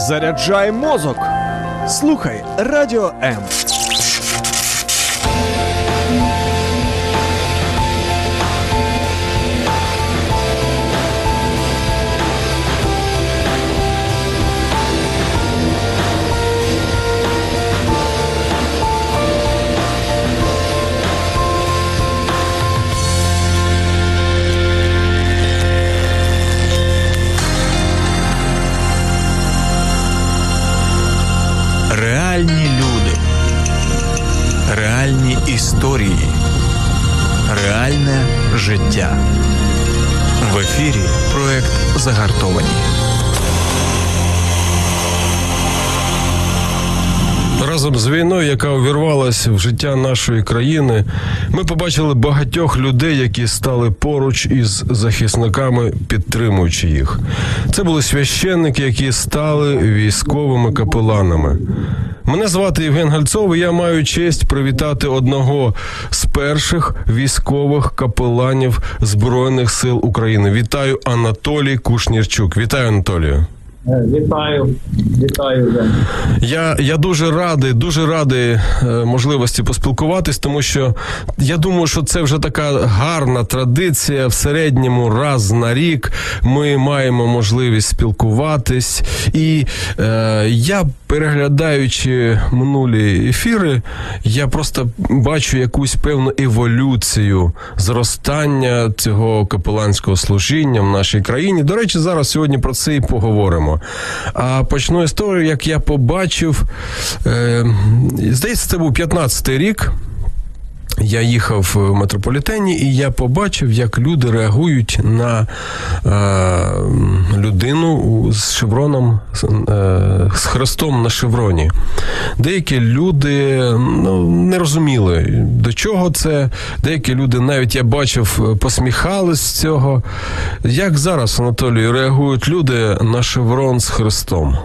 Заряджай мозок. Слухай Радіо М. Реальні люди, реальні історії, реальне життя. В ефірі проект «Загартовані». Разом з війною, яка увірвалася в життя нашої країни, ми побачили багатьох людей, які стали поруч із захисниками, підтримуючи їх. Це були священники, які стали військовими капеланами. Мене звати Євген Гальцов, і я маю честь привітати одного з перших військових капеланів Збройних сил України. Вітаю, Анатолій Кушнірчук. Вітаю, Анатолію. Вітаю. Я дуже радий можливості поспілкуватись, тому що я думаю, що це вже така гарна традиція. В середньому раз на рік ми маємо можливість спілкуватись. І я, переглядаючи минулі ефіри, я просто бачу якусь певну еволюцію зростання цього капеланського служіння в нашій країні. До речі, зараз сьогодні про це і поговоримо. А почну історію, як я побачив, здається, це був 15-й рік. Я їхав в метрополітені, і я побачив, як люди реагують на людину з шевроном, з хрестом на шевроні. Деякі люди не розуміли, до чого це. Деякі люди, навіть я бачив, посміхались з цього. Як зараз, Анатолій, реагують люди на шеврон з хрестом?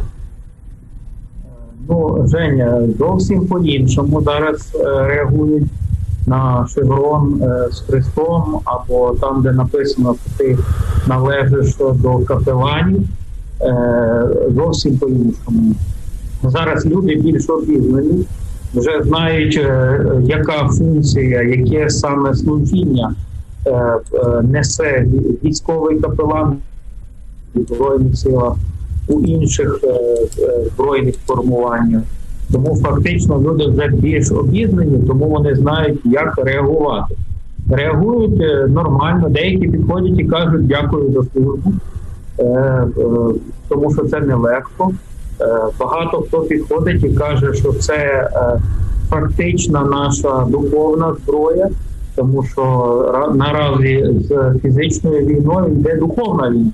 Женя, зовсім по-іншому зараз реагують на шеврон з хрестом, або там, де написано, що ти належиш до капеланів, зовсім по-іншому. Зараз люди більш обізнані, вже знають, яка функція, яке саме служіння несе військовий капелан у Збройних силах, у інших збройних формуваннях. Тому фактично люди вже більш обізнані, тому вони знають, як реагувати. Реагують нормально, деякі підходять і кажуть дякую за службу, тому що це нелегко. Багато хто підходить і каже, що це фактична наша духовна зброя, тому що наразі з фізичною війною йде духовна війна.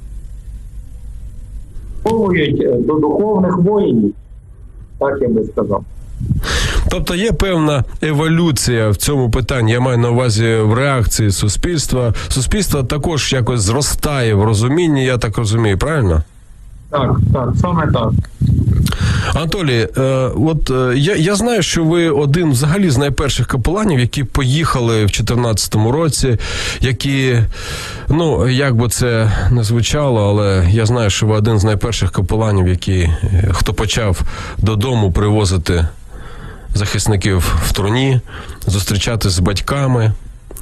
Мовують до духовних воїнів. Так я би сказав. Тобто є певна еволюція в цьому питанні, я маю на увазі в реакції суспільства. Суспільство також якось зростає в розумінні, я так розумію, правильно? Так, саме так. Анатолій, я знаю, що ви один взагалі з найперших капеланів, які поїхали в 2014 році, які, як би це не звучало, але я знаю, що ви один з найперших капеланів, хто почав додому привозити захисників в труні, зустрічатися з батьками.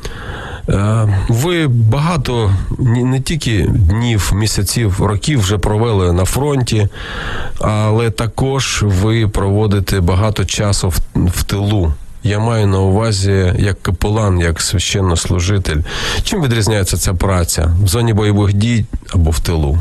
Ви багато, не тільки днів, місяців, років вже провели на фронті, але також ви проводите багато часу в тилу. Я маю на увазі як капелан, як священнослужитель. Чим відрізняється ця праця? В зоні бойових дій або в тилу?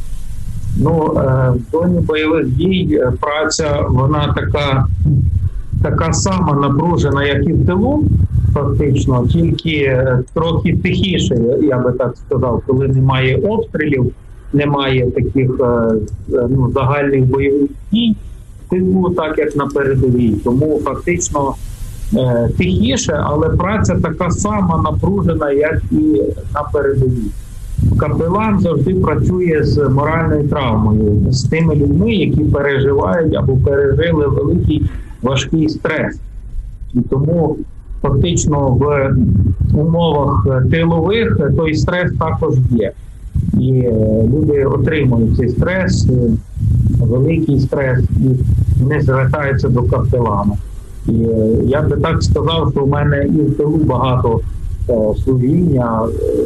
В зоні бойових дій праця, вона така сама напружена, як і в тилу, фактично, тільки трохи тихіше, я би так сказав, коли немає обстрілів, немає таких загальних бойових дій, тилу так, як на передовій. Тому фактично тихіше, але праця така сама напружена, як і на передовій. Капелан завжди працює з моральною травмою, з тими людьми, які переживають або пережили великий важкий стрес. І тому фактично в умовах тилових той стрес також є. І люди отримують цей стрес, великий стрес, і вони звертаються до капелана. І я би так сказав, що в мене і в тилу багато служіння,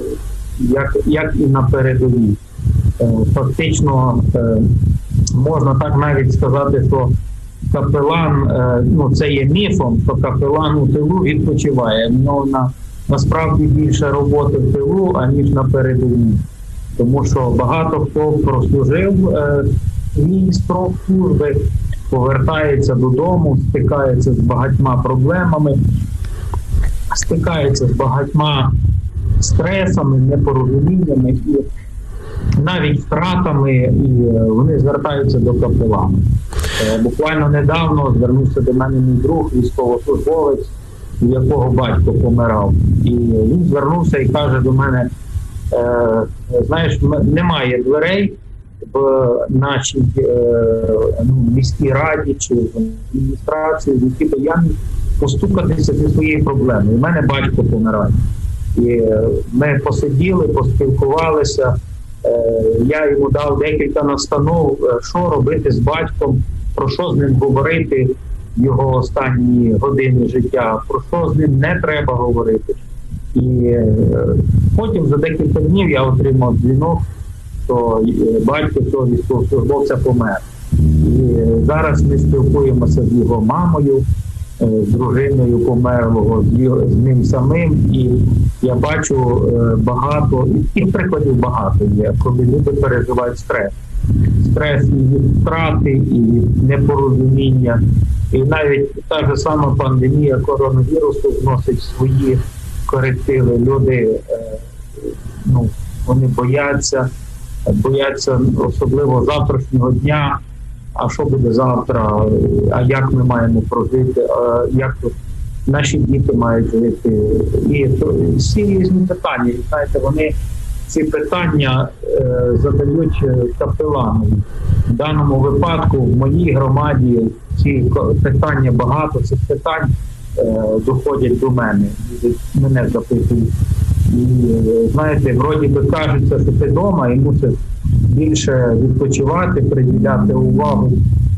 як і на передовій. Фактично, можна так навіть сказати, що капелан, це є міфом, що капелан у тилу відпочиває. В нього насправді більше роботи в тилу, аніж на передовій. Тому що багато хто прослужив свій строк служби, повертається додому, стикається з багатьма проблемами, стикається з багатьма стресами, непорозуміннями і навіть втратами, і вони звертаються до капелана. Буквально недавно звернувся до мене мій друг, військовослужбовець, у якого батько помирав. І він звернувся і каже до мене: знаєш, немає дверей в нашій міській раді чи в адміністрації, в які би я міг постукатися зі своєю проблемою. У мене батько помирає. І ми посиділи, поспілкувалися, я йому дав декілька настанов, що робити з батьком, про що з ним говорити в його останні години життя, про що з ним не треба говорити. І потім за декілька днів я отримав дзвінок, що батько цього військовослужбовця помер. І зараз ми спілкуємося з його мамою, з дружиною померлого, з ним самим. І я бачу багато, і прикладів багато є, коли люди переживають стрес. Стрес і від втрати, і від непорозуміння. І навіть та ж сама пандемія коронавірусу вносить свої корективи. Люди, вони бояться особливо завтрашнього дня, а що буде завтра, а як ми маємо прожити, а як наші діти мають жити. І всі різні питання. І знаєте, вони ці питання задають капелану. В даному випадку в моїй громаді ці питання, багато цих питань доходять до мене. Мене запитують. І, знаєте, вроді би кажеться, що ти вдома і мусиш більше відпочивати, приділяти увагу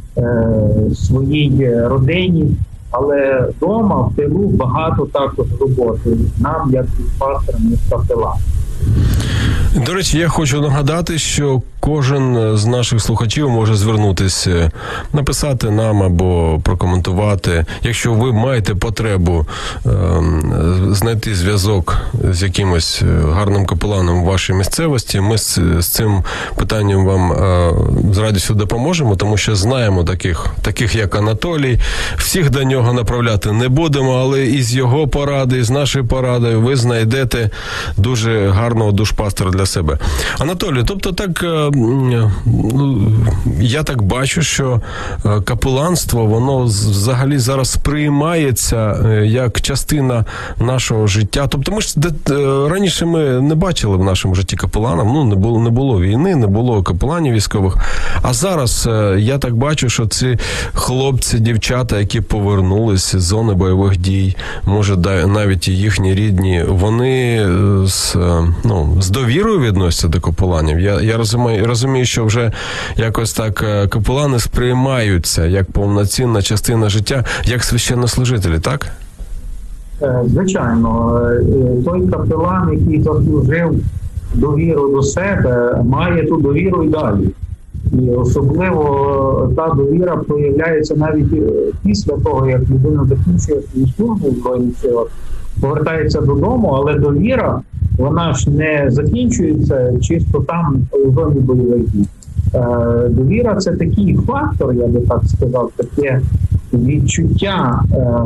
своїй родині, але вдома, в тилу багато також роботи. Нам, як пасторам, як капеланам. До речі, я хочу нагадати, що кожен з наших слухачів може звернутися, написати нам або прокоментувати. Якщо ви маєте потребу знайти зв'язок з якимось гарним капеланом у вашій місцевості, ми з цим питанням вам з радістю допоможемо, тому що знаємо таких як Анатолій. Всіх до нього направляти не будемо, але із його поради, із нашої поради ви знайдете дуже гарного душпастера для себе. Анатолій, тобто так, я так бачу, що капеланство, воно взагалі зараз сприймається як частина нашого життя. Тобто раніше ми не бачили в нашому житті капеланів, не було війни, не було капеланів військових. А зараз я так бачу, що ці хлопці, дівчата, які повернулися з зони бойових дій, може навіть і їхні рідні, вони з довірою відносяться до капеланів. Я розумію, що вже якось так капелани сприймаються як повноцінна частина життя, як священнослужителі, так? Звичайно. Той капелан, який заслужив довіру до себе, має ту довіру і далі. І особливо та довіра проявляється навіть після того, як людина закінчує свою службу в Збройних силах, повертається додому, але довіра, вона ж не закінчується чисто там, у зоні бойових дій. Довіра – це такий фактор, я би так сказав, таке відчуття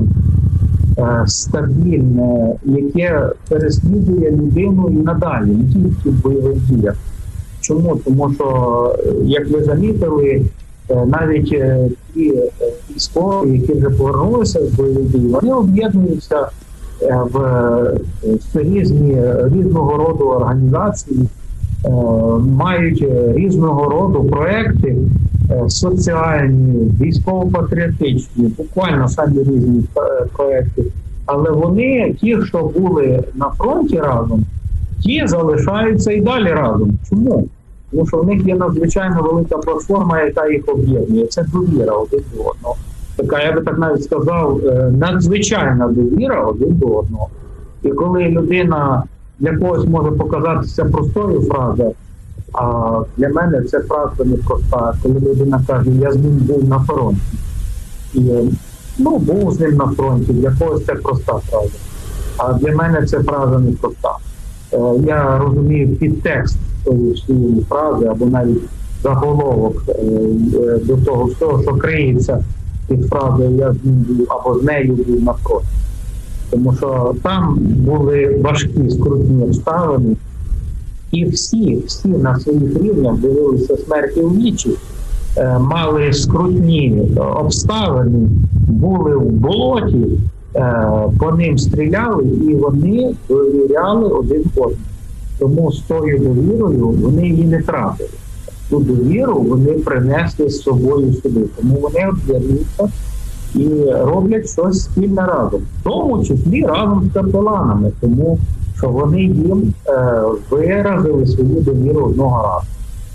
стабільне, яке переслідує людину і надалі, не тільки в бойових діях. Чому? Тому що, як ви замітили, навіть ті військові, які вже повернулися з бойових дій, вони об'єднуються в різного роду організації, мають різного роду проекти соціальні, військово-патріотичні, буквально самі різні проекти. Але вони, ті, що були на фронті разом, ті залишаються і далі разом. Чому? Тому що в них є надзвичайно велика платформа, яка їх об'єднує. Це довіра один до одного. Така, я би так навіть сказав, надзвичайна довіра один до одного. І коли людина для когось може показатися простою фразою, а для мене це фраза непроста. Коли людина каже, я з ним був на фронті. І, був з ним на фронті, для когось це проста фраза. А для мене це фраза непроста. Я розумію підтекст цієї фрази, або навіть заголовок до того всього, що криється під фразою «я з ним був» або «з нею був на фронті». Тому що там були важкі, скрутні обставини, і всі на своїх рівнях дивилися смерті в вічі, мали скрутні обставини, були в болоті, по ним стріляли, і вони довіряли один одному. Тому з тою довірою вони її не тратили. Ту довіру вони принесли з собою сюди. Тому вони об'єднуються і роблять щось спільне разом. В тому числі разом з капеланами, тому що вони їм виразили свою довіру одного разу.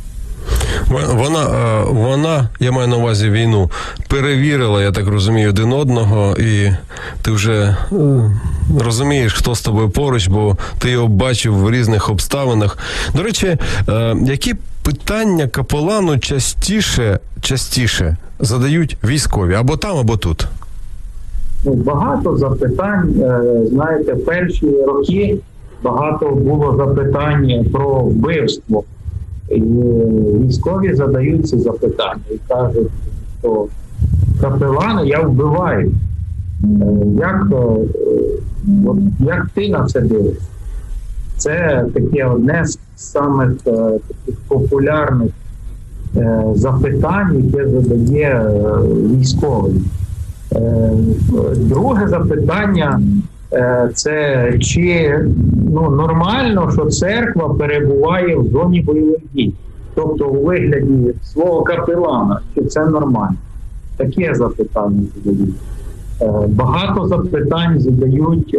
Вона, я маю на увазі війну, перевірила, я так розумію, один одного, і ти вже розумієш, хто з тобою поруч, бо ти його бачив в різних обставинах. До речі, які питання капелану частіше задають військові? Або там, або тут? Багато запитань, знаєте, в перші роки багато було запитань про вбивство. І військові задають ці запитання і кажуть, що капелани я вбиваю. Як ти на це дивишся? Це таке одне з самих таких популярних запитань, яке задає військовий. Друге запитання – це чи нормально, що церква перебуває в зоні бойових дій, тобто у вигляді свого капелана, чи це нормально. Таке запитання задають. Багато запитань задають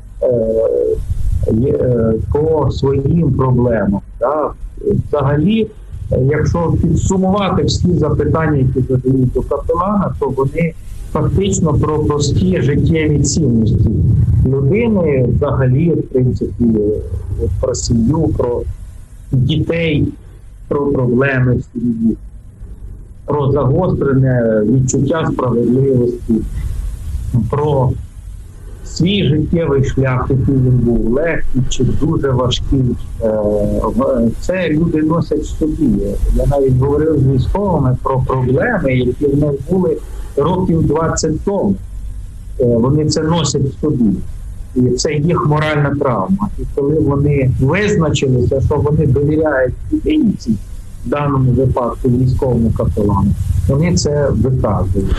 по своїм проблемам. Да? Взагалі, якщо підсумувати всі запитання, які задають до капелана, то вони фактично про прості життєві цінності людини, взагалі, в принципі, про сім'ю, про дітей, про проблеми в сім'ї, про загострене відчуття справедливості, про свій життєвий шлях, який він був легкий чи дуже важкий. Це люди носять в собі. Я навіть говорив з військовими про проблеми, які в них були років 20 тому. Вони це носять в собі. І це їх моральна травма. І коли вони визначилися, що вони довіряють людині, в даному випадку військовому капелану, вони це виказують.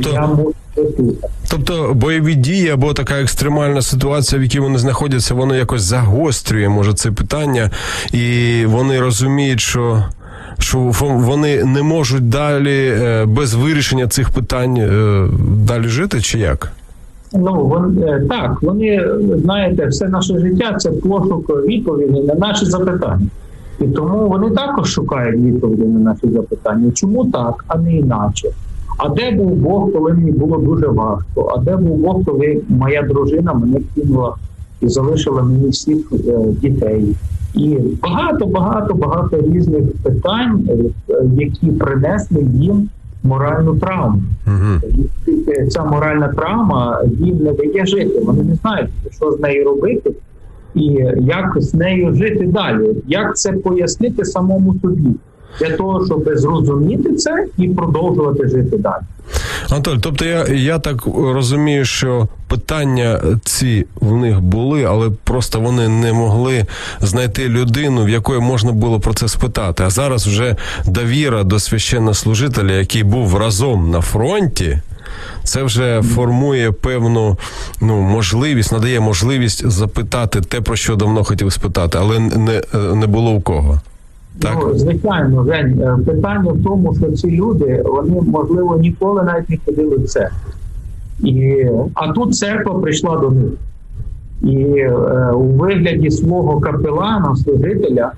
Тобто бойові дії або така екстремальна ситуація, в якій вони знаходяться, воно якось загострює, може, це питання, і вони розуміють, що вони не можуть далі без вирішення цих питань далі жити, чи як? Так, вони, знаєте, все наше життя – це пошук відповідей на наші запитання. І тому вони також шукають відповіді на наші запитання. Чому так, а не іначе? А де був Бог, коли мені було дуже важко? А де був Бог, коли моя дружина мене кинула і залишила мені всіх дітей? І багато різних питань, які принесли їм моральну травму. Ця моральна травма їм не дає жити. Вони не знають, що з нею робити і як з нею жити далі. Як це пояснити самому собі. Для того, щоб зрозуміти це і продовжувати жити далі. Анатолій, тобто я так розумію, що питання ці в них були, але просто вони не могли знайти людину, в якої можна було про це спитати. А зараз вже довіра до священнослужителя, який був разом на фронті, це вже формує певну можливість, надає можливість запитати те, про що давно хотів спитати, але не було у кого. Так? Звичайно, Жень, питання в тому, що ці люди, вони, можливо, ніколи навіть не ходили в церкву. А тут церква прийшла до них. І у вигляді свого капелана, служителя,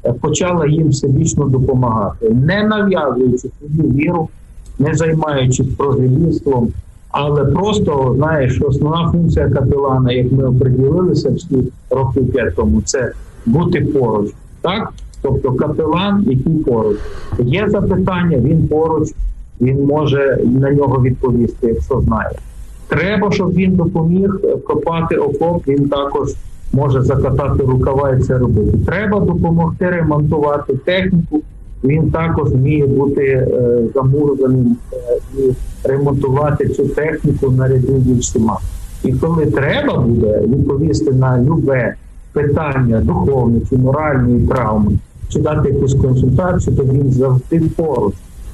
почала їм всебічно допомагати, не нав'язуючи свою віру, не займаючись прозелітством, але просто, знаєш, основна функція капелана, як ми оприділилися всі років 5 тому, це бути поруч. Так? Тобто капелан, який поруч. Є запитання, він поруч, він може на нього відповісти, якщо знає. Треба, щоб він допоміг копати окоп, він також може закатати рукава і це робити. Треба допомогти ремонтувати техніку, він також вміє бути замурзаним і ремонтувати цю техніку наряду зі всіма. І коли треба буде відповісти на любе питання духовне чи моральної травми, чи дати якусь консультацію, то він завжди поруч,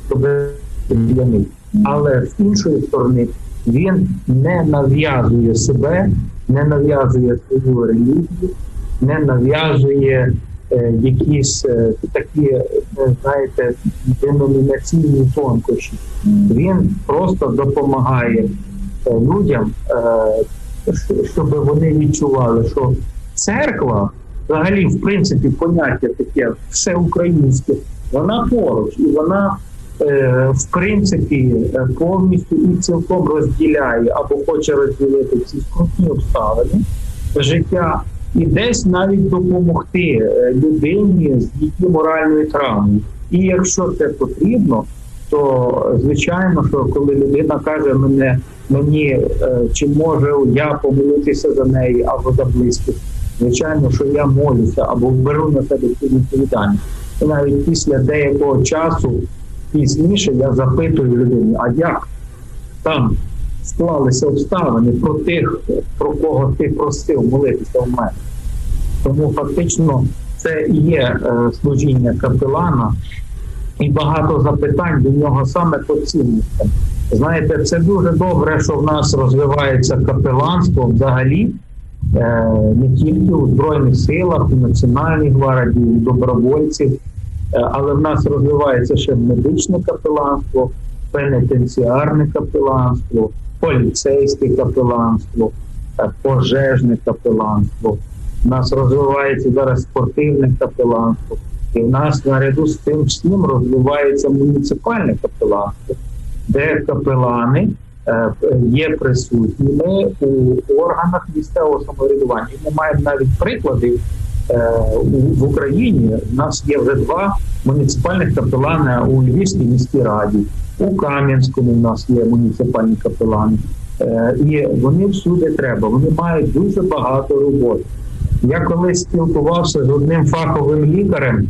для них. Але з іншої сторони, він не нав'язує себе, не нав'язує свою релігію, не нав'язує якісь такі, знаєте, деномінаційні тонкощі. Він просто допомагає людям, щоб вони відчували, що церква, взагалі, в принципі, поняття таке всеукраїнське, вона поруч, і вона в принципі повністю і цілком розділяє або хоче розділити ці скрутні обставини життя і десь навіть допомогти людині з її моральною травмою. І якщо це потрібно, то звичайно, що коли людина каже мені, чи можу я помолитися за неї або за близьких, звичайно, що я молюся або беру на себе цю відповідальність. І навіть після деякого часу пізніше я запитую людину, а як там склалися обставини про тих, про кого ти просив молитися в мене. Тому фактично це і є служіння капелана, і багато запитань до нього саме по цінностям. Знаєте, це дуже добре, що в нас розвивається капеланство взагалі, не тільки у Збройних силах, у Національній гвардії, у добровольців, але в нас розвивається ще медичне капеланство, пенітенціарне капеланство, поліцейське капеланство, пожежне капеланство. У нас розвивається зараз спортивне капеланство. І в нас наряду з тим всім розвивається муніципальне капеланство, де капелани є присутніми у органах місцевого самоврядування. Ми маємо навіть приклади в Україні. У нас є вже 2 муніципальних капелани у Львівській міській раді, у Кам'янському у нас є муніципальні капелани. І вони всюди треба, вони мають дуже багато роботи. Я колись спілкувався з одним фаховим лікарем,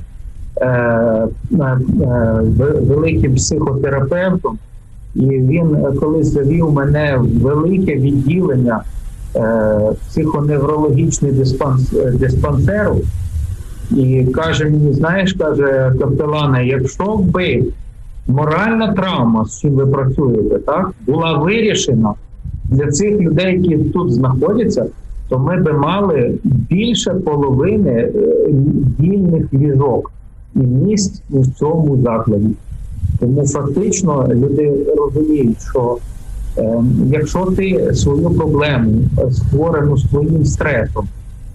великим психотерапевтом, і він колись завів мене в велике відділення психоневрологічний диспансеру, і каже мені, знаєш, каже, капелане, якщо би моральна травма, з чим ви працюєте, так, була вирішена для цих людей, які тут знаходяться, то ми би мали більше половини вільних ліжок і місць у цьому закладі. Тому фактично люди розуміють, що якщо ти свою проблему, створену своїм стресом,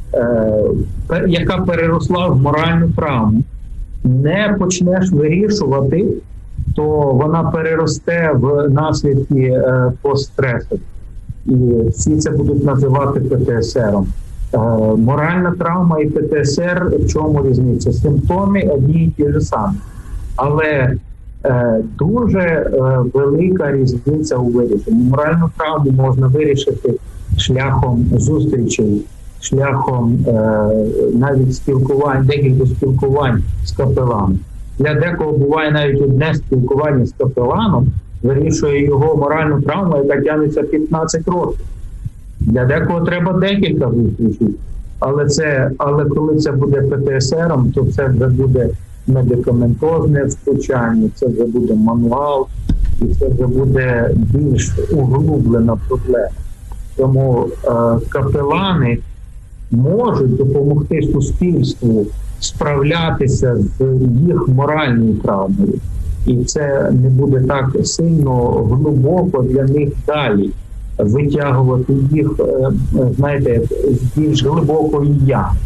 яка переросла в моральну травму, не почнеш вирішувати, то вона переросте в наслідки постстресу. І всі це будуть називати ПТСРом. Моральна травма і ПТСР, в чому різниця? Симптоми одні й ті ж самі. Але дуже велика різниця у вирішенні. Моральну травму можна вирішити шляхом зустрічей, шляхом навіть спілкувань, декілька спілкувань з капеланом. Для декого буває навіть одне спілкування з капеланом, вирішує його моральну травму, яка тягнеться 15 років. Для декого треба декілька зустрічей. Але коли це буде ПТСРом, то це вже буде медикаментозне втручання, це вже буде мануал, і це вже буде більш углублена проблема. Тому капелани можуть допомогти суспільству справлятися з їх моральною травмою. І це не буде так сильно глибоко для них далі витягувати їх, знаєте, з більш глибокої ями.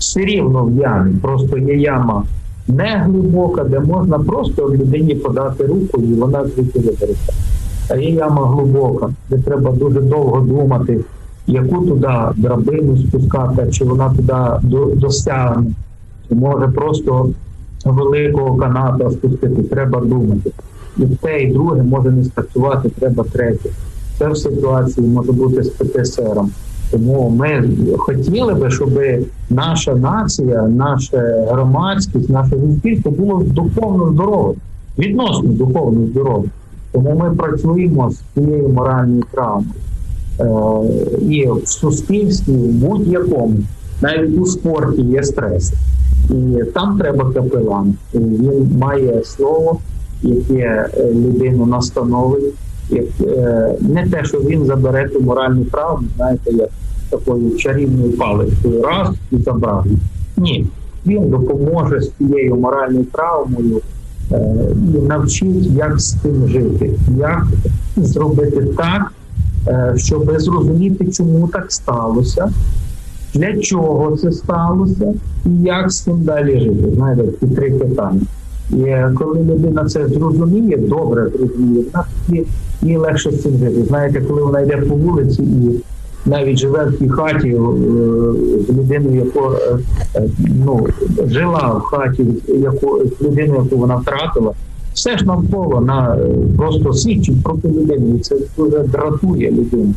все рівно в ямі. Просто є яма не глибока, де можна просто людині подати руку і вона звідти вибереться. А є яма глибока, де треба дуже довго думати, яку туди драбину спускати, чи вона туди достягне, чи може просто великого каната спустити, треба думати. І те, і друге може не спрацювати, треба третє. Це в ситуації може бути з ПТСРом. Тому ми хотіли би, щоб наша нація, наша громадськість, наше суспільство було духовно здоровим, відносно духовно здоровим. Тому ми працюємо з цією моральною травмою. І в суспільстві, в будь-якому, навіть у спорті є стрес. І там треба капелан. Він має слово, яке людину настановить. Не те, що він забере ту моральну травму, знаєте, як такою чарівною паличкою, раз і забрав. Ні. Він допоможе з цією моральною травмою і навчить, як з цим жити, як зробити так, щоб зрозуміти, чому так сталося, для чого це сталося і як з цим далі жити. Знаєте, ці 3 питання. І коли людина це зрозуміє, добре зрозуміє, їй легше з цим жити. Знаєте, коли вона йде по вулиці і навіть живе в тій хаті з людиною, яка жила в хаті з людиною, яку вона втратила, все ж навколо просто свідчить про ту людину. І це дуже дратує людину,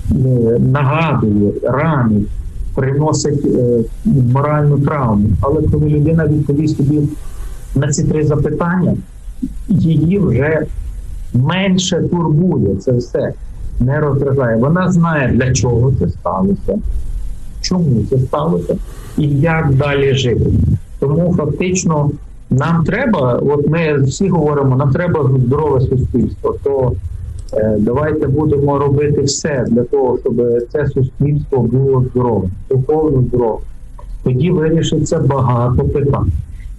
нагадує, ранить, приносить моральну травму. Але коли людина відповість собі на ці 3 запитання, її вже менше турбує це все, не роздражає. Вона знає, для чого це сталося, чому це сталося і як далі жити. Тому фактично нам треба, от ми всі говоримо, нам треба здорове суспільство, то давайте будемо робити все для того, щоб це суспільство було здоровим, духовно здоровим. Тоді вирішиться багато питань.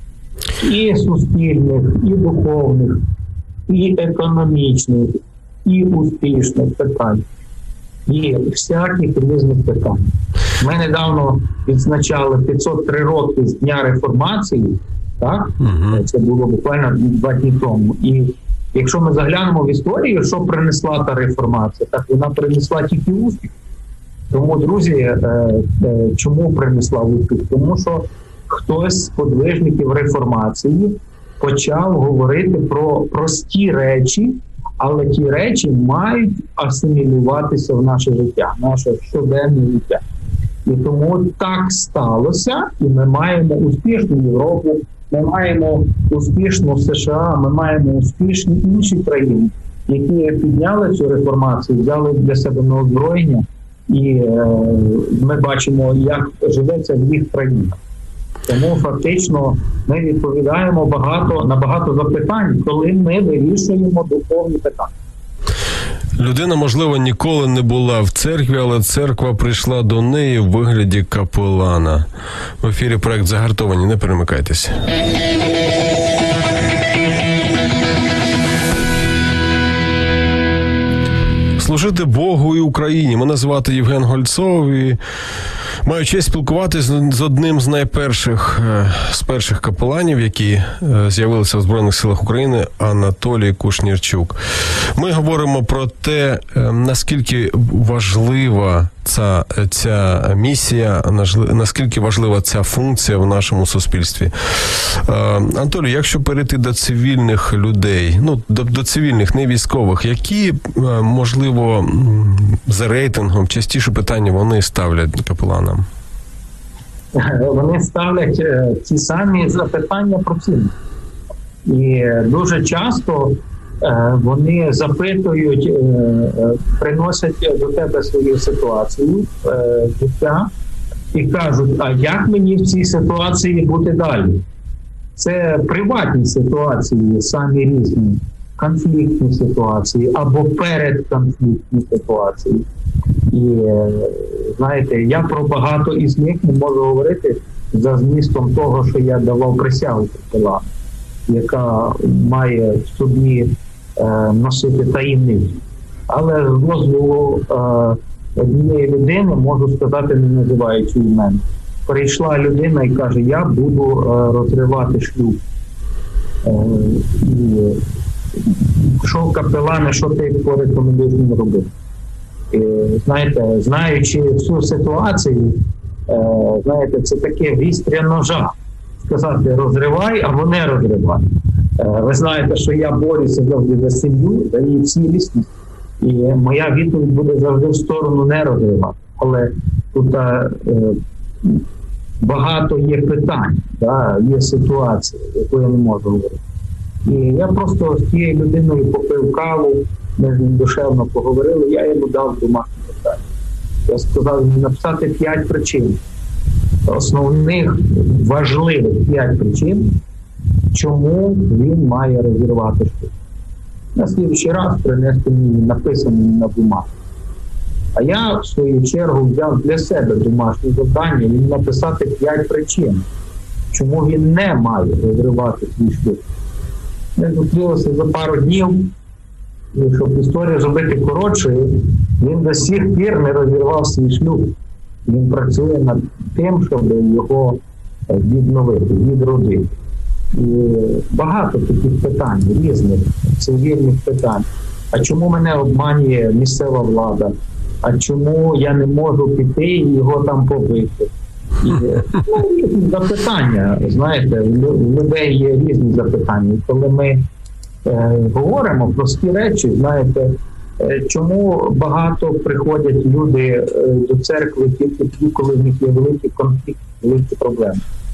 І суспільних, і духовних, і економічних, і успішних питань, і всяких різних питань. Ми недавно відзначали 503 роки з Дня Реформації, так? Це було буквально 2 дні тому. І якщо ми заглянемо в історію, що принесла та реформація, так вона принесла тільки успіх. Тому, друзі, чому принесла успіх? Тому що хтось з подвижників реформації почав говорити про прості речі, але ті речі мають асимілюватися в наше життя, наше щоденне життя. І тому так сталося, і ми маємо успішну Європу, ми маємо успішну США, ми маємо успішні інші країни, які підняли цю реформацію, взяли для себе на озброєння, і ми бачимо, як живеться в їх країнах. Тому фактично ми відповідаємо на багато запитань, коли ми вирішуємо духовні питання. Людина, можливо, ніколи не була в церкві, але церква прийшла до неї в вигляді капелана. В ефірі проект «Загартовані». Не перемикайтеся. Служити Богу і Україні. Мене звати Євген Гольцов і маю честь спілкуватися з одним з перших капеланів, які з'явилися в Збройних силах України, Анатолій Кушнірчук. Ми говоримо про те, наскільки важлива ця місія, наскільки важлива ця функція в нашому суспільстві. Анатолій, якщо перейти до цивільних людей, до цивільних, не військових, які, можливо, за рейтингом частіше питання вони ставлять капеланам? Вони ставлять ті самі запитання про цінність. І дуже часто вони запитують, приносять до тебе свою ситуацію, життя, і кажуть, а як мені в цій ситуації бути далі? Це приватні ситуації, самі різні, конфліктні ситуації або передконфліктні ситуації. І, знаєте, я про багато із них не можу говорити за змістом того, що я давав присягу капелану, яка має в собі носити таємницю. Але з дозволу однієї людини можу сказати, не називаючи імен. прийшла людина і каже, я буду розривати шлюб. І що капелане, що ти порекомендуєш мені робити? І, знаєте, знаючи всю ситуацію, знаєте, це таке вістря ножа. Сказати розривай або не розривай. Ви знаєте, що я борюся завжди за сім'ю, за її цілісність. І моя відповідь буде завжди в сторону не розривати. Але тут багато є питань, є ситуації, яку я не можу говорити. І я просто з тією людиною попив каву, ми з ним душевно поговорили, я йому дав домашнє питання. Я сказав йому написати 5 причин. Основних важливих 5 причин, чому він має розірвати шлюб. На слідчий раз принести мені написані на бумагу. А я, в свою чергу, взяв для себе домашнє завдання і написати 5 причин, чому він не має розривати свій шлюб. Ми зустрілися за пару днів, і щоб історію зробити коротшою, він до сих пір не розірвав свій шлюб. Він працює над тим, щоб його відновити, відродити. І багато таких питань, різних цивільних питань. А чому мене обманює місцева влада? А чому я не можу піти і його там побити? І, різні запитання, знаєте, у людей є різні запитання. І коли ми говоримо прості речі, знаєте, чому багато приходять люди до церкви тільки тоді, коли в них є великий конфлікт, великі проблеми?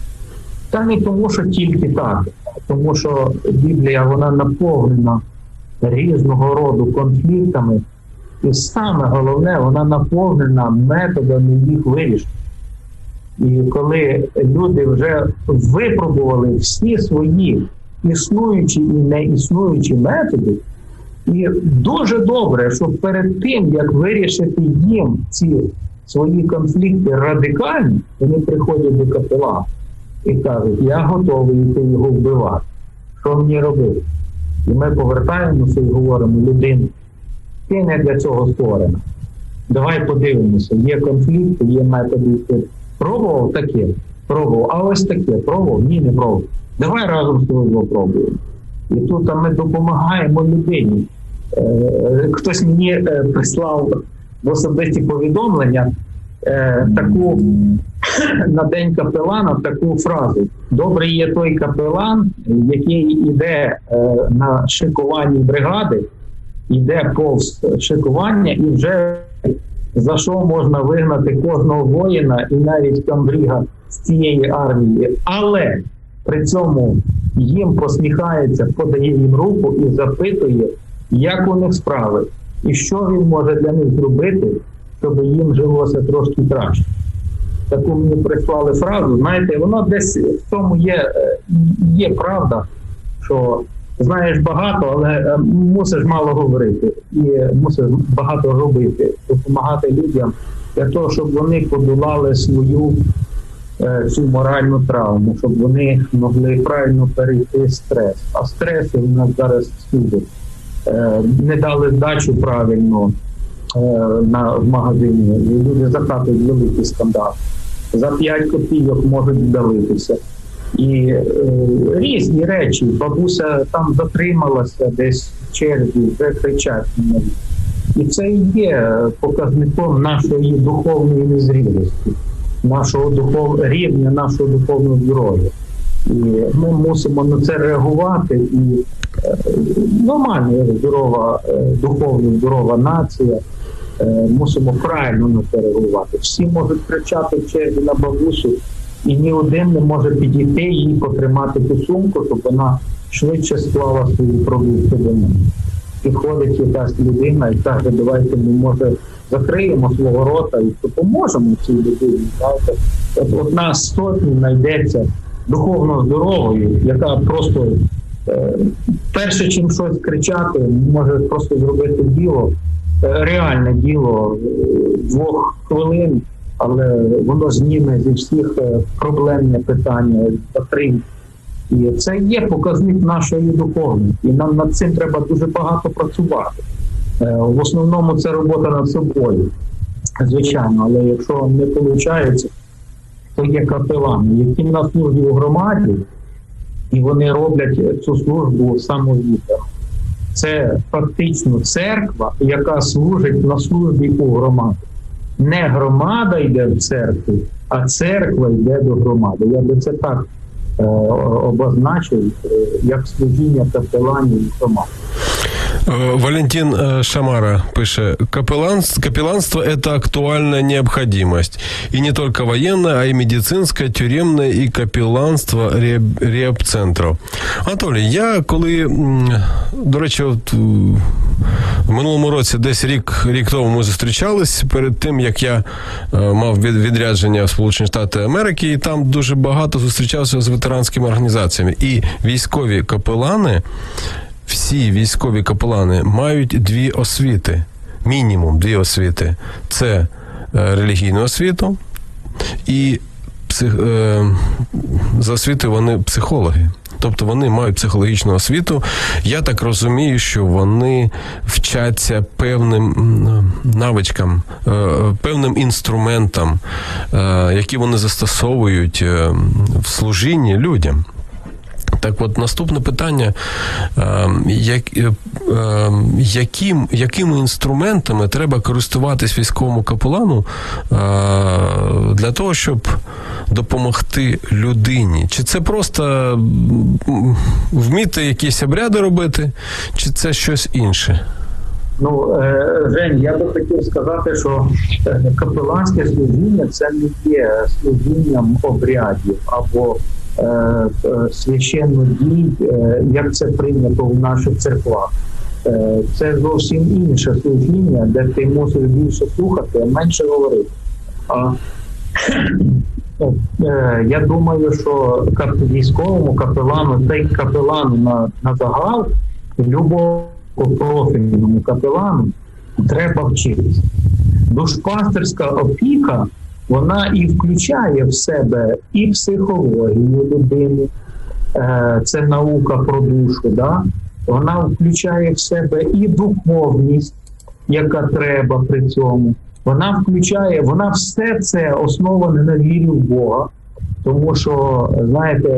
Та не тому, що тільки так, тому що Біблія, вона наповнена різного роду конфліктами, і саме головне, вона наповнена методами їх вирішення. І коли люди вже випробували всі свої існуючі і неіснуючі методи, і дуже добре, що перед тим, як вирішити їм ці свої конфлікти радикальні, вони приходять до капелана і кажуть, я готовий йти його вбивати. Що мені робити? І ми повертаємося і говоримо, людині, ти не для цього створена. Давай подивимося, є конфлікти, є методи. Пробував таке? Пробував. А ось таке? Пробував? Ні, не пробував. Давай разом з тобою попробуємо. І тут ми допомагаємо людині. Хтось мені прислав в особисті повідомлення таку на День капелана таку фразу. Добрий є той капелан, який йде на шикуванні бригади, йде повз шикування і вже за що можна вигнати кожного воїна і навіть камбріга з цієї армії. Але при цьому їм посміхається, подає їм руку і запитує, як у них справи, і що він може для них зробити, щоб їм жилося трошки краще. Таку мені прислали фразу, знаєте, воно десь в цьому є правда, що знаєш багато, але мусиш мало говорити і мусиш багато робити, допомагати людям для того, щоб вони подолали свою цю моральну травму, щоб вони могли правильно перейти стрес. А стреси у нас зараз всюди. Не дали здачу правильно в магазині, і люди закатують великий скандал. За 5 копійок можуть вдалитися. І різні речі. Бабуся там затрималася десь в черзі, вже кричать. І це і є показником нашої духовної незрілості, нашого рівня, нашого духовного здоров'я. І ми мусимо на це реагувати. І нормальна, здорова нація, мусимо правильно на це реагувати. Всі можуть кричати в черзі на бабусю, і ні один не може підійти їй потримати ту сумку, щоб вона швидше склала свою продукти до неї. Підходить якась людина і каже, давайте ми, може, закриємо свого рота і допоможемо цій людині. От одна з сотні знайдеться духовно здоровою, яка просто перше, чим щось кричати, може просто зробити діло, реальне діло 2 хвилин, але воно зніме зі всіх проблемне питання, затримки. І це є показник нашої духовності. І нам над цим треба дуже багато працювати. В основному це робота над собою, звичайно, але якщо не виходить, то є капелани, які на службі у громаді, і вони роблять цю службу самовіддано. Це фактично церква, яка служить на службі у громаді. Не громада йде в церкву, а церква йде до громади. Я би це так обозначив, як служіння капеланів і громади. Валентин Шамара пише: капелланство – это актуальная необходимость. И не только военное, а и медицинское, тюремное и капелланство реабцентров. Анатолій, я коли, до речі, от в минулому році, десь рік тому ми зустрічались, перед тим, як я мав відрядження в Сполучені Штати Америки, і там дуже багато зустрічався з ветеранськими організаціями. І військові капелани, всі військові капелани мають 2 освіти, мінімум 2 освіти. Це релігійну освіту і за освітою вони психологи. Тобто вони мають психологічну освіту. Я так розумію, що вони вчаться певним навичкам, певним інструментам, які вони застосовують в служінні людям. Так от, наступне питання, якими інструментами треба користуватись військовому капелану для того, щоб допомогти людині? Чи це просто вміти якісь обряди робити, чи це щось інше? Ну, Жень, я би хотів сказати, що капеланське служіння – це не є служінням обрядів або священнодій, як це прийнято в наших церквах. Це зовсім інше служіння, де ти мусиш більше слухати, а менше говорити. Я думаю, що військовому капелану, та й капелану на загал, любому профільному капелану треба вчитися. Душпастерська опіка, вона і включає в себе і психологію людини, це наука про душу, да? Вона включає в себе і духовність, яка треба при цьому. Вона все це основане на вірі в Бога, тому що, знаєте,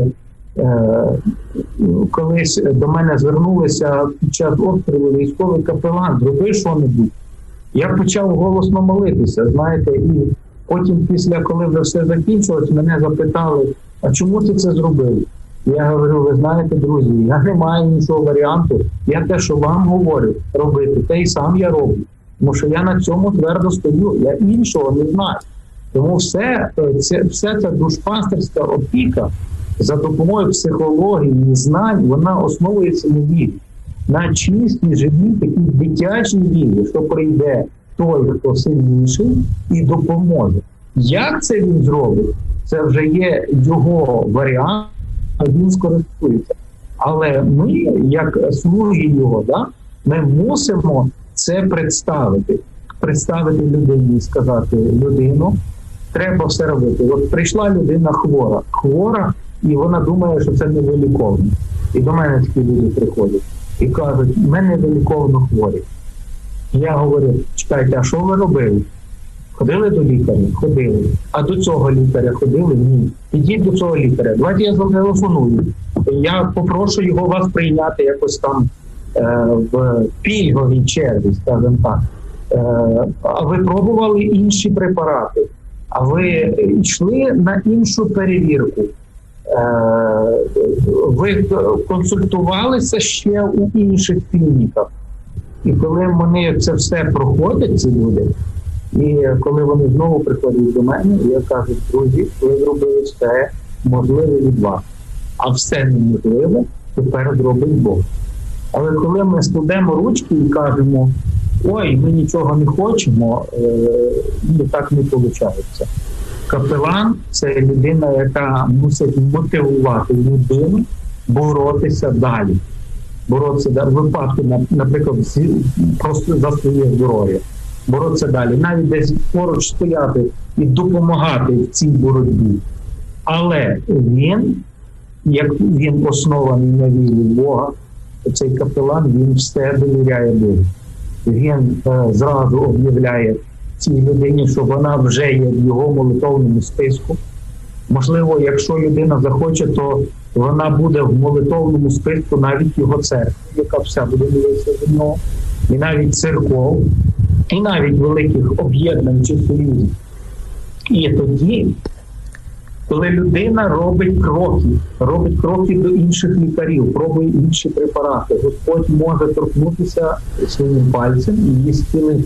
колись до мене звернулися під час обстрілу військовий капелан: зроби що-небудь. Я почав голосно молитися, знаєте, і потім, коли вже все закінчилось, мене запитали: а чому ти це зробив? Я говорю: ви знаєте, друзі, я не маю іншого варіанту. Я те, що вам говорю робити, те і сам я роблю. Тому що я на цьому твердо стою, я іншого не знаю. Тому вся ця душпастерська опіка за допомогою психології і знань, вона основується на вірі. На чистій, живій, такій дитячій вірі, що прийде той, хто сильніший, і допоможе. Як це він зробить? Це вже є його варіант, він скористується. Але ми, як слуги його, ми мусимо це представити людині і сказати: людину, треба все робити. От прийшла людина хвора, і вона думає, що це невиліковно. І до мене такі люди приходять і кажуть: в мене невиліковно хворі. Я говорю: чекайте, а що ви робили? Ходили до лікаря? Ходили. А до цього лікаря ходили? Ні. Ідіть до цього лікаря. Давайте я зателефоную. Я попрошу його вас прийняти якось там в пільговій черзі, скажімо так. А ви пробували інші препарати? А ви йшли на іншу перевірку? Ви консультувалися ще у інших клініках? І коли вони це все проходять, ці люди, і коли вони знову приходять до мене, я кажу: друзі, ви зробили все можливе від вас, а все неможливе тепер зробить Бог. Але коли ми складемо ручки і кажемо: ой, ми нічого не хочемо, так не виходить. Капелан – це людина, яка мусить мотивувати людину боротися далі. Боротися в випадку, наприклад, просто за своє здоров'я. Боротися далі. Навіть десь поруч стояти і допомагати в цій боротьбі. Але як він оснований на вірі в Бога, цей капелан, він все довіряє Богу. Він зразу об'являє цій людині, що вона вже є в його молитовному списку, Можливо, якщо людина захоче, то вона буде в молитовному списку навіть його церкви, яка вся буде молитися за нього, і навіть церков, і навіть великих об'єднань чи союзів. І тоді, коли людина робить кроки до інших лікарів, пробує інші препарати, Господь може торкнутися своїм пальцем і її зцілити.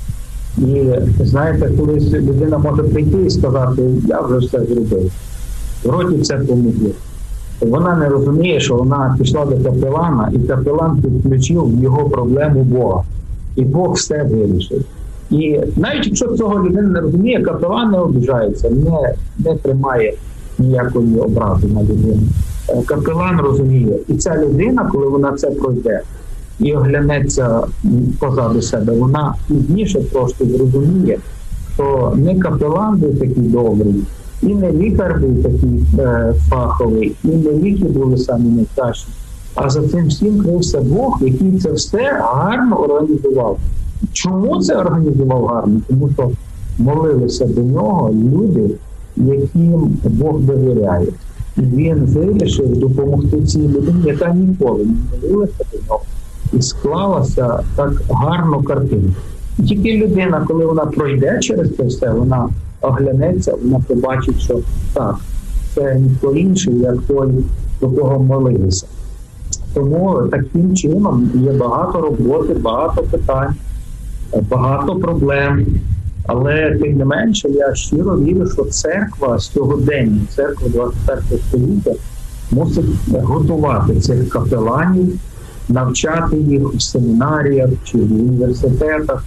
І знаєте, колись людина може прийти і сказати, я вже все зробив. Вроді це помогло. Вона не розуміє, що вона пішла до капелана, і капелан підключив в його проблему Бога. І Бог все вирішив. І навіть якщо цього людина не розуміє, капелан не обіжається, не тримає ніякої образи на людину. Капелан розуміє. І ця людина, коли вона це пройде і оглянеться позаду себе, вона пізніше трошки зрозуміє, що не капелан був такий добрий, і не лікар був такий фаховий, і не ліки були самі найкращі, а за цим всім крився Бог, який це все гарно організував. Чому це організував гарно? Тому що молилися до нього люди, яким Бог довіряє. І він вирішив допомогти цій людині, яка ніколи не молилася до нього. І склалася так гарно картина. І тільки людина, коли вона пройде через це все, вона оглянеться, вона побачить, що так, це ніхто інший, як той, до кого молилися. Тому таким чином є багато роботи, багато питань, багато проблем. Але тим не менше, я щиро вірю, що церква сьогодення, церква 21 століття мусить готувати цих капеланів, навчати їх в семінаріях, чи в університетах,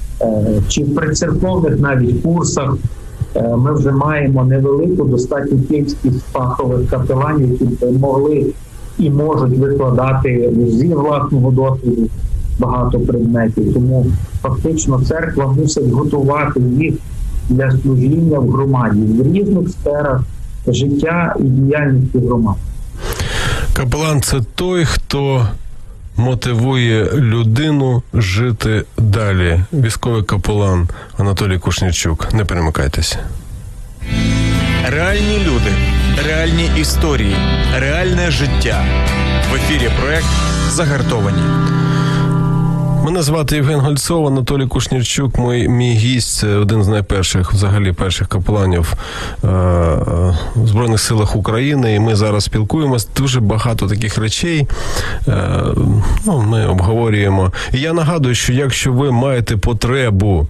чи в прицерковних навіть курсах. Ми вже маємо невелику достатньо кількість фахових капеланів, які могли і можуть викладати зі власного досвіду багато предметів. Тому фактично церква мусить готувати їх для служіння в громаді, в різних сферах життя і діяльності громади. Капелан – це той, хто мотивує людину жити далі. Військовий капелан Анатолій Кушнірчук. Не перемикайтеся. Реальні люди, реальні історії, реальне життя. В ефірі проект «Загартовані». Мене звати Євген Гольцов, Анатолій Кушнірчук, мій гість, один з найперших, взагалі перших капеланів в Збройних силах України. І ми зараз спілкуємося. Дуже багато таких речей ми обговорюємо. І я нагадую, що якщо ви маєте потребу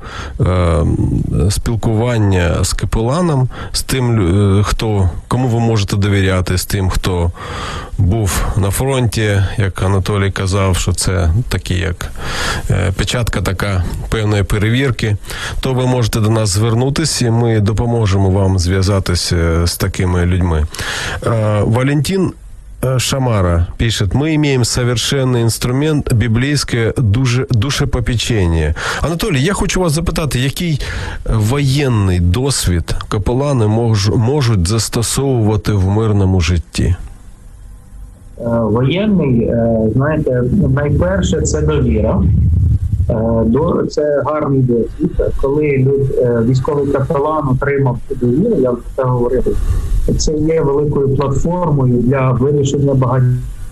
спілкування з капеланом, з тим, кому ви можете довіряти, з тим, хто був на фронті, як Анатолій казав, що це такі, як печатка така певної перевірки, то ви можете до нас звернутися, і ми допоможемо вам зв'язатися з такими людьми. Валентин Шамара пишет: мы имеем совершенный инструмент библейське душепопечення. Анатолій, я хочу вас запитати, який воєнний досвід капелани можуть застосовувати в мирному житті? Воєнний, знаєте, найперше це довіра. Це гарний досвід. Коли військовий капелан отримав цю довіру, я вже це говорив, це є великою платформою для вирішення багатьох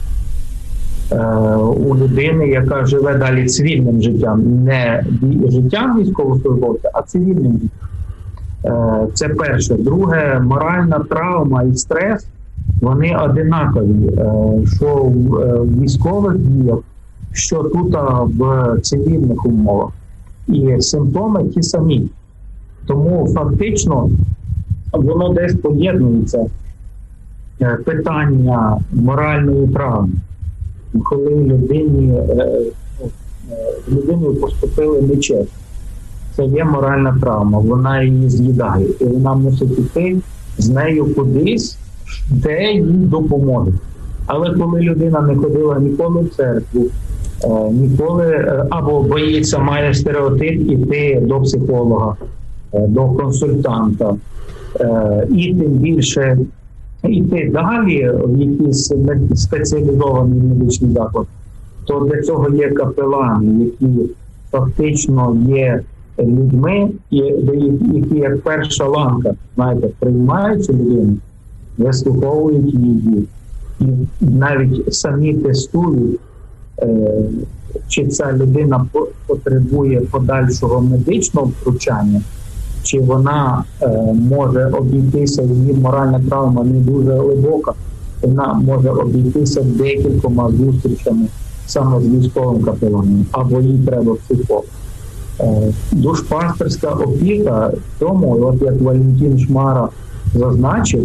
у людини, яка живе далі цивільним життям. Не життям військовослужбовця, а цивільним життям. Це перше. Друге, моральна травма і стрес, вони одинакові, що в військових діях, що тут в цивільних умовах. І симптоми ті самі. Тому фактично воно десь поєднується. Питання моральної травми. Коли людині поступили нечесно. Це є моральна травма, вона її з'їдає. І вона мусить йти з нею кудись, де їй допоможе. Але коли людина не ходила ніколи в церкву, ніколи або боїться, має стереотип іти до психолога, до консультанта, і тим більше йти далі в якийсь спеціалізований медичний заклад, то для цього є капелани, які фактично є людьми, які як перша ланка, знаєте, приймають цю людину вислуховують її і навіть самі тестують, чи ця людина потребує подальшого медичного втручання, чи вона може обійтися, її моральна травма не дуже глибока, вона може обійтися декількома зустрічами саме з військовим капеланом, або їй треба психолог. Душпастерська опіка в тому, от як Валентин Шмара зазначив,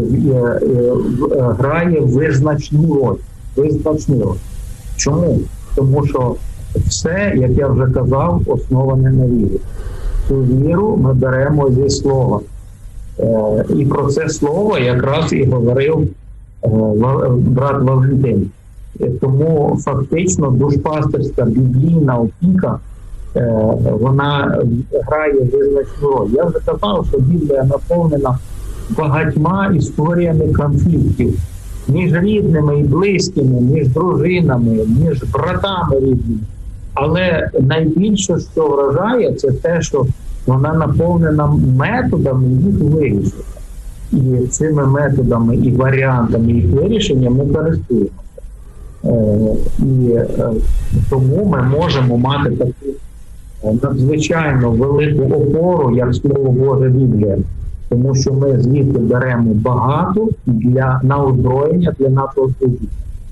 грає визначну роль. Чому? Тому що все, як я вже казав, основане на вірі. Цю віру ми беремо зі слова. І про це слово якраз і говорив брат Валентин. Тому фактично душпастерська біблійна опіка, вона грає визначну роль. Я вже казав, що Біблія наповнена багатьма історіями конфліктів між рідними і близькими, між дружинами, між братами рідними. Але найбільше, що вражає, це те, що вона наповнена методами їх вирішення. І цими методами і варіантами їх вирішення ми користуємося. І тому ми можемо мати таку надзвичайно велику опору, як Слово Боже Біблія. Тому що ми звідти беремо багато на озброєння для нашого служіння.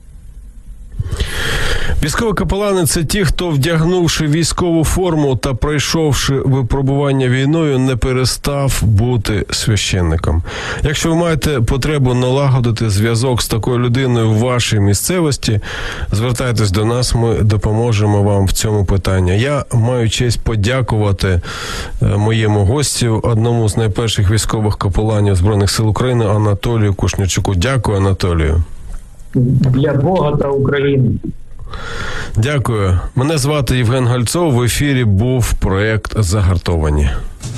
Військові капелани – це ті, хто, вдягнувши військову форму та пройшовши випробування війною, не перестав бути священником. Якщо ви маєте потребу налагодити зв'язок з такою людиною в вашій місцевості, звертайтесь до нас, ми допоможемо вам в цьому питанні. Я маю честь подякувати моєму гостю, одному з найперших військових капеланів Збройних сил України, Анатолію Кушнірчуку. Дякую, Анатолію. Для Бога та України. Дякую. Мене звати Євген Гальцов. В ефірі був проєкт «Загартовані».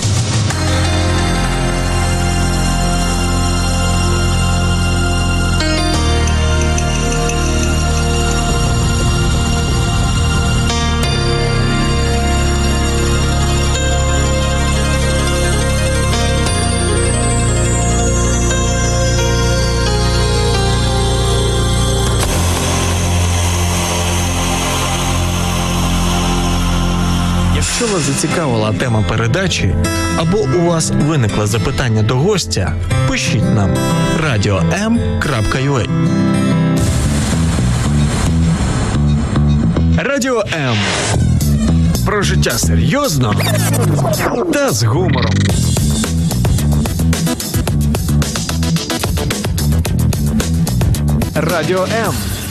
Якщо вас зацікавила тема передачі або у вас виникло запитання до гостя, пишіть нам radio.m.ua. Радіо М. Про життя серйозно та з гумором. Радіо М.